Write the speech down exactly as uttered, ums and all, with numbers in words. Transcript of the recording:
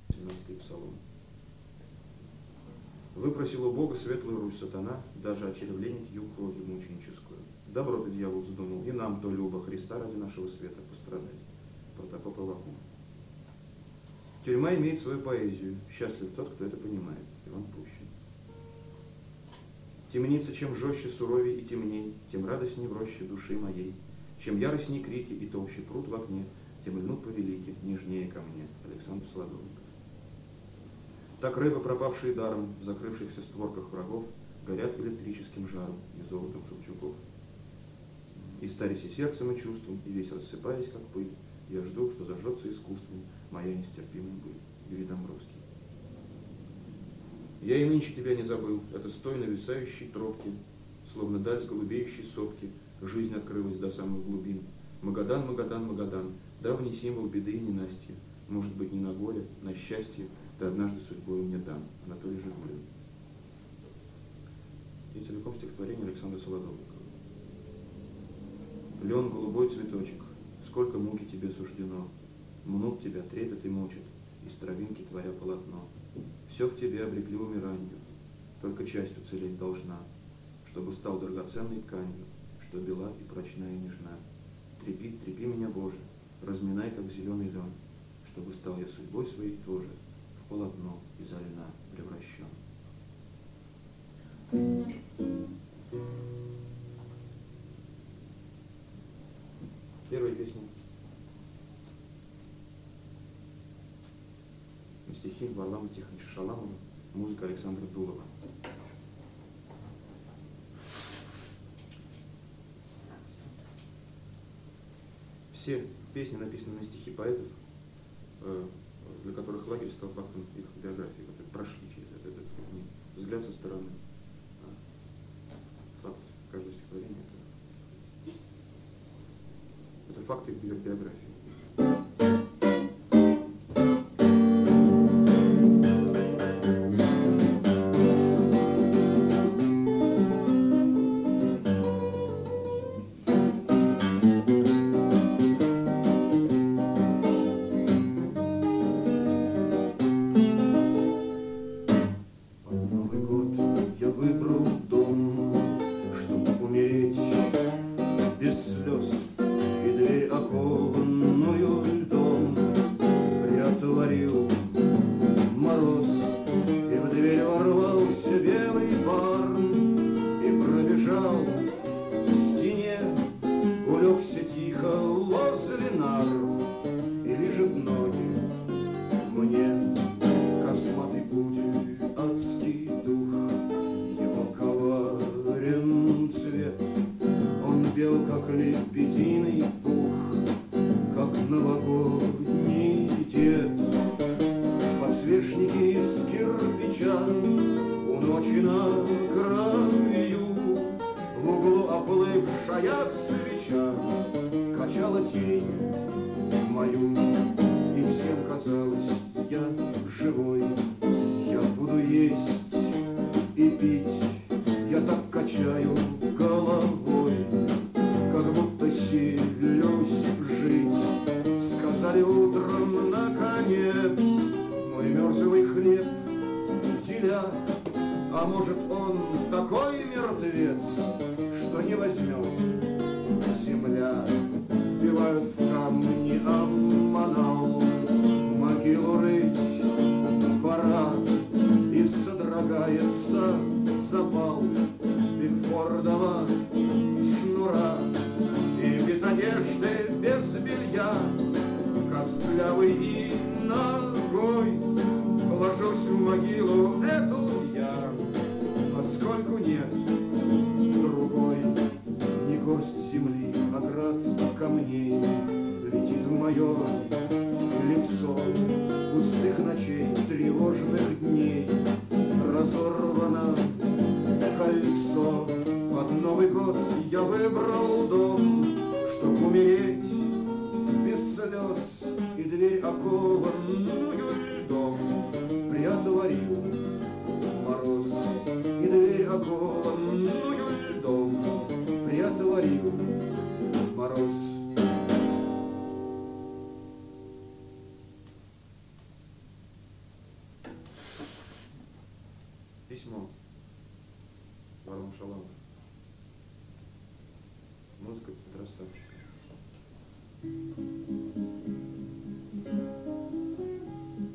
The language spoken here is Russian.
семнадцатый псалом. Выпросил у Бога светлую Русь сатана, даже очеревленить юг кровью мученическую. Добро ты, дьявол, задумал, и нам то любо Христа ради нашего света пострадать. Протопоп Аввакум. Тюрьма имеет свою поэзию. Счастлив тот, кто это понимает. Иван Пущин. Темница, чем жестче, суровей и темней, тем радостней в роще души моей. Чем яростней крики и толще пруд в окне, тем льнут повелики, нежнее ко мне. Александр Солодовников. Так рыбы, пропавшие даром, в закрывшихся створках врагов, горят электрическим жаром и золотом жемчугов. И старясь и сердцем, и чувством, и весь рассыпаясь, как пыль, я жду, что зажжется искусством моя нестерпимая быль. Юрий Домбровский. Я и нынче тебя не забыл, это стой нависающей тропки, словно даль с голубеющей сопки, жизнь открылась до самых глубин. Магадан, Магадан, Магадан, давний символ беды и ненастья, может быть, не на горе, на счастье, ты однажды судьбой мне дан. Анатолий Жигулин. И целиком стихотворение Александра Солодовникова. Лен, голубой цветочек, сколько муки тебе суждено, мнут тебя, трепет и мочат, из травинки творя полотно. Все в тебе обрекли умиранию, только часть уцелеть должна, чтобы стал драгоценной тканью, что бела и прочная и нежна. Трепи, трепи меня, Боже, разминай, как зеленый лен, чтобы стал я судьбой своей тоже в полотно изо льна превращен. Первая песня. Стихи Варлама Тихоновича Шаламова, музыка Александра Дулова. Все песни написаны на стихи поэтов, для которых лагерь стал фактом их биографии, которые прошли через этот, этот взгляд со стороны. Факт каждого стихотворения это, это факт их биографии. Письмо. Варлам Шаламов. Музыка Петра Ставчика.